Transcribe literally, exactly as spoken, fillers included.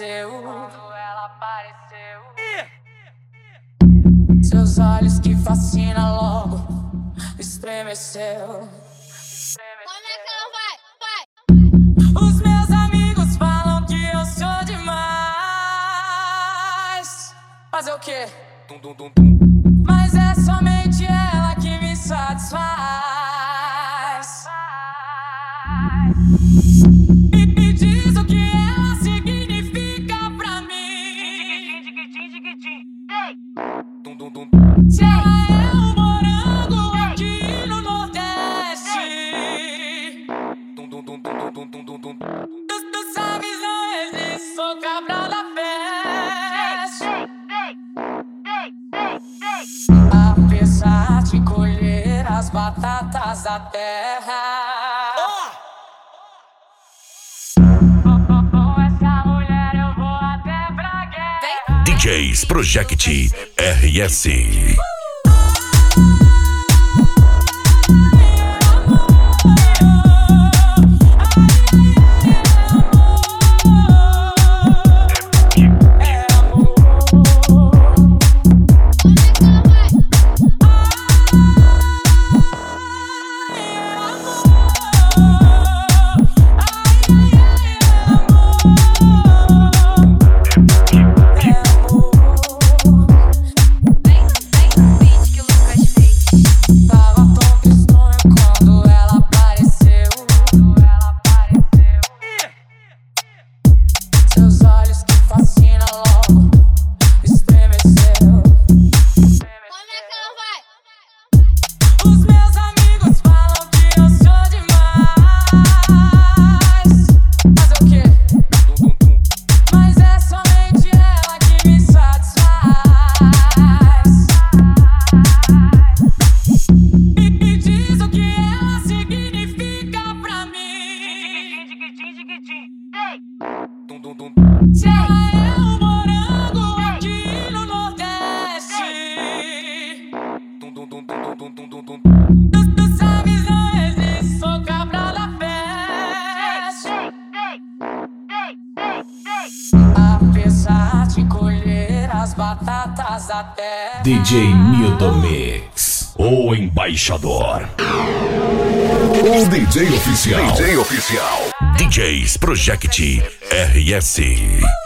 apareceu, quando ela apareceu, seus olhos que fascinam logo estremeceu. Como é que ela vai? Vai! Os meus amigos falam que eu sou demais. Fazer o quê? Dum, dum, dum, dum. Mas é somente ela que me satisfaz. E me diz o que ela significa pra mim. Dum, dum, dum. Se ela é um morango aqui no Nordeste. Dum, dum, dum, dum, dum, dum, dum, dum. Tu, tu sabes, não existe, sou Cabral da Peste. Apesar de colher as batatas da terra, com essa mulher eu vou até pra guerra. D Js Project R S. Se ela é um morango aqui no Nordeste. Dum, dum, dum, dum, dum, dum, dum, dum. Tu, tu sabes, não existe, sou Cabral da Peste. Apesar de colher as batatas da terra. D J Milton Mix, o embaixador. O D J oficial. D J oficial. D Js Project R S.